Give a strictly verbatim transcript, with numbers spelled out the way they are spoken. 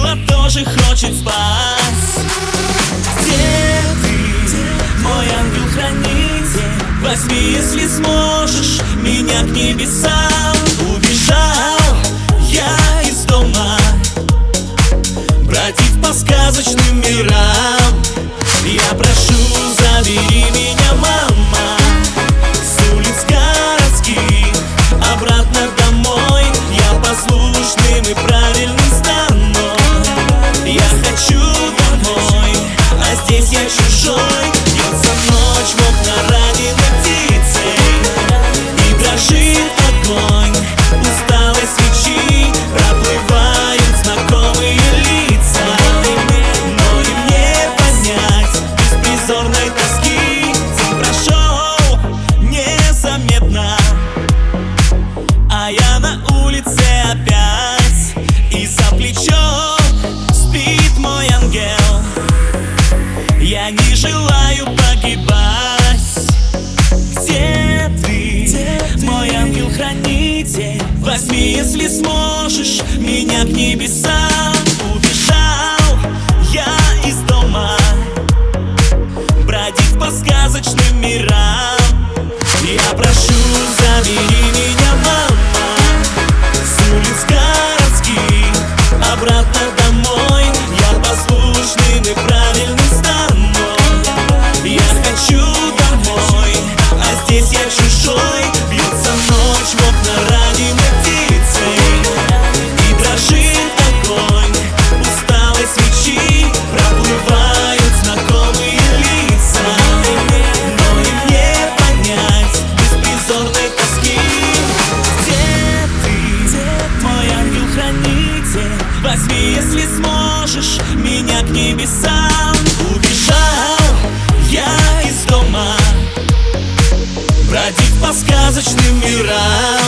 детство тоже хочет спать. Где ты, мой ангел-хранитель? Возьми, если сможешь, меня к небесам. Убежал я из дома бродить по сказочным мирам. Я прошу, забери меня, мама, с улиц городских обратно домой. Я послушным и правильным стану. Я хочу домой, а здесь я чужой. Бьется ночь в окна раненой птицей, и дрожит огонь усталой свечи. Проплывают знакомые лица, но и мне понять беспризорной тоски. День прошел незаметно, а я на улице опять, и за плечо спит мой ангел. Я не желаю погибать. Где ты, мой ангел-хранитель? Возьми, если сможешь, меня к небесам. Убежал я из дома бродить по сказочным мирам. Я прошу, забери меня, мама, с улиц городских обратно домой. Я послушным и правильным стану. Я хочу домой, а здесь я чужой. Бьется ночь в окна раненой птицей, и дрожит огонь усталой свечи. Проплывают знакомые лица, но и мне понять беспризорной тоски. Где ты, мой ангел-хранитель? Возьми, если сможешь, меня к небесам. Убежал я из дома бродить по сказочным мирам.